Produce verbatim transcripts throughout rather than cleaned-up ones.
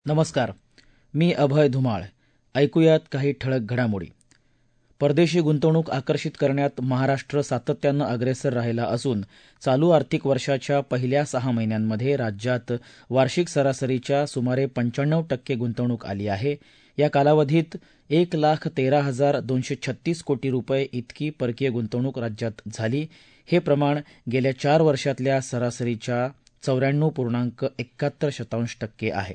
नमस्कार, मी अभय धुमाळ. ऐकूयात काही ठळक घडामोडी. परदेशी गुंतवणूक आकर्षित करण्यात महाराष्ट्र सातत्यानं अग्रेसर राहिला असून चालू आर्थिक वर्षाच्या पहिल्या सहा महिन्यांमध्ये राज्यात वार्षिक सरासरीच्या सुमारे पंच्याण्णव टक्के गुंतवणूक आली आहे. या कालावधीत एक लाख तेरा हजार दोनशे छत्तीस कोटी रुपये इतकी परकीय गुंतवणूक राज्यात झाली. हे प्रमाण गेल्या चार वर्षातल्या सरासरीच्या चौऱ्याण्णव पूर्णांक एकाहत्तर शतांश टक्के आहे.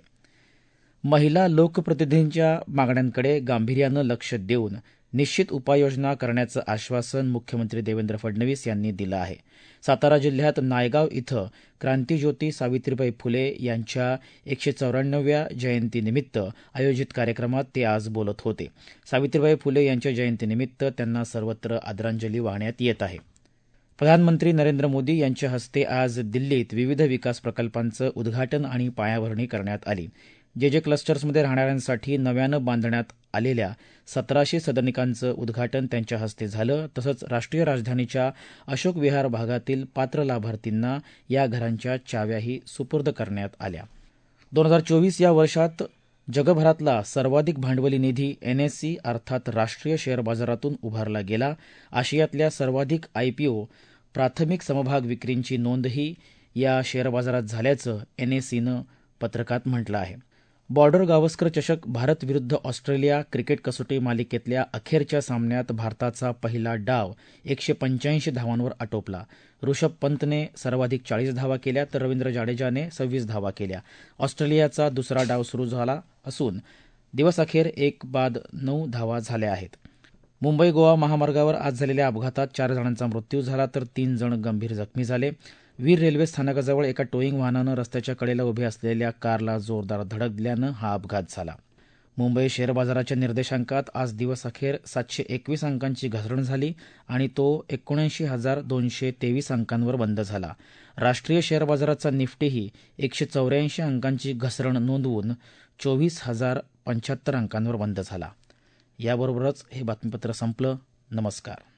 महिला लोकप्रतिनिधींच्या मागण्यांकडे गांभीर्यानं लक्ष देऊन निश्चित उपाययोजना करण्याचं आश्वासन मुख्यमंत्री देवेंद्र फडणवीस यांनी दिलं आहे. सातारा जिल्ह्यात नायगाव इथं क्रांतीज्योती सावित्रीबाई फुले यांच्या एकशे चौऱ्याण्णव्या जयंतीनिमित्त आयोजित कार्यक्रमात ते आज बोलत होते. सावित्रीबाई फुले यांच्या जयंतीनिमित्त त्यांना सर्वत्र आदरांजली वाहण्यात येत आहे. प्रधानमंत्री नरेंद्र मोदी यांच्या हस्ते आज दिल्लीत विविध विकास प्रकल्पांचं उद्घाटन आणि पायाभरणी करण्यात आली. जे जे क्लस्टर्समध्ये राहणाऱ्यांसाठी नव्यानं बांधण्यात आलेल्या सतराशे सदनिकांचं उद्घाटन त्यांच्या हस्ते झालं. तसंच राष्ट्रीय राजधानीच्या अशोक विहार भागातील पात्र लाभार्थींना या घरांच्या चाव्याही सुपूर्द करण्यात आल्या. दोन हजार चोवीस या वर्षात जगभरातला सर्वाधिक भांडवली निधी एनएससी अर्थात राष्ट्रीय शेअर बाजारातून उभारला गेला. आशियातल्या सर्वाधिक आयपीओ प्राथमिक समभाग विक्रींची नोंदही या शेअर बाजारात झाल्याचं एनएससीनं पत्रकात म्हटलं आहे. बॉर्डर गावस्कर चषक भारत विरुद्ध ऑस्ट्रेलिया क्रिकेट कसोटी मालिकेतल्या अखेरच्या सामन्यात भारताचा पहिला डाव एकशे पंच्याऐंशी धावांवर आटोपला. ऋषभ पंतने सर्वाधिक चाळीस धावा केल्या तर रवींद्र जाडेजाने सव्वीस धावा केल्या. ऑस्ट्रेलियाचा दुसरा डाव सुरू झाला असून दिवसअखेर एक बाद नऊ धावा झाल्या आहेत. मुंबई गोवा महामार्गावर आज झालेल्या अपघातात चार जणांचा मृत्यू झाला तर तीन जण गंभीर जखमी झाले. वीर रेल्वे स्थानकाजवळ एका टोईंग वाहनानं रस्त्याच्या कडेला उभी असलेल्या कारला जोरदार धडक दिल्यानं हा अपघात झाला. मुंबई शेअर बाजाराच्या निर्देशांकात आज दिवसअखेर सातशे एकवीस अंकांची घसरण झाली आणि तो एकोणऐंशी हजार दोनशे तेवीस अंकांवर बंद झाला. राष्ट्रीय शेअर बाजाराचा निफ्टीही एकशे चौऱ्याऐंशी अंकांची घसरण नोंदवून चोवीस हजार पंच्याहत्तर अंकांवर बंद झाला. याबरोबरच हे बातमीपत्र संपलं. नमस्कार.